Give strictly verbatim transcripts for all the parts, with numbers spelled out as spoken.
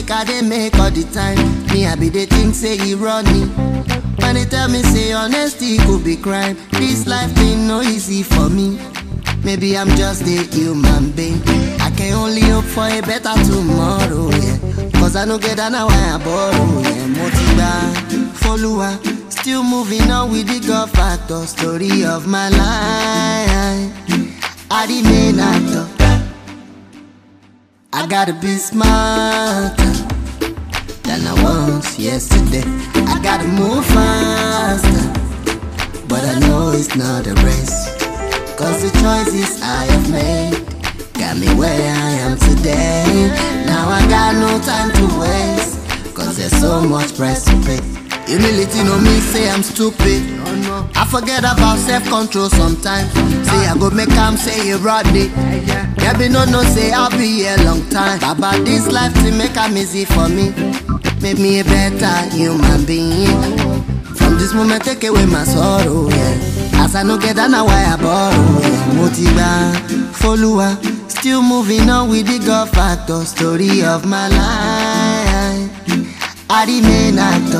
mistake I dey make all the time. Me I be the think say he run me. When they tell me say honesty could be crime, this life ain't no easy for me. Maybe I'm just a human being. I can only hope for a better tomorrow, yeah. Cause I no get that now I borrow, yeah. Motiba, follower, still moving on with the God factor. Story of my life, I the main actor. I gotta be smarter than I was yesterday. I gotta move faster, but I know it's not a race. Cause the choices I have made got me where I am today. Now I got no time to waste, cause there's so much price to pay. Humility no me say I'm stupid. I forget about self-control sometimes. Say I go make am say you roddy. Yeah, be no no say I'll be here long time. About this life to make am easy for me. Make me a better human being. From this moment take away my sorrow, yeah. As I no get that now why I borrow, yeah. Motiba, follower, still moving on with the God factor. Story of my life, I the main actor.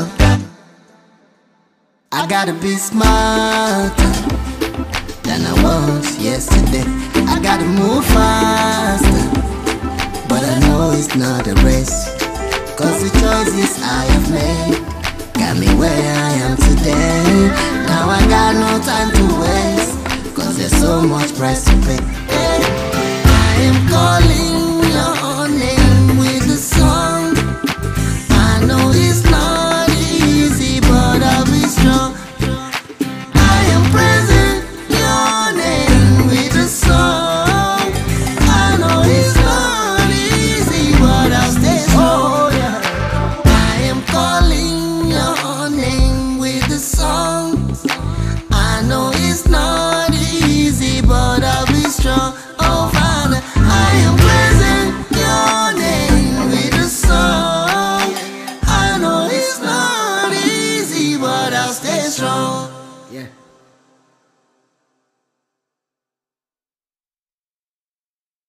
I gotta be smarter than I was yesterday. I gotta move faster, but I know it's not a race. Cause the choices I have made got me where I am today. Now I got no time to waste, cause there's so much price to pay. I am calling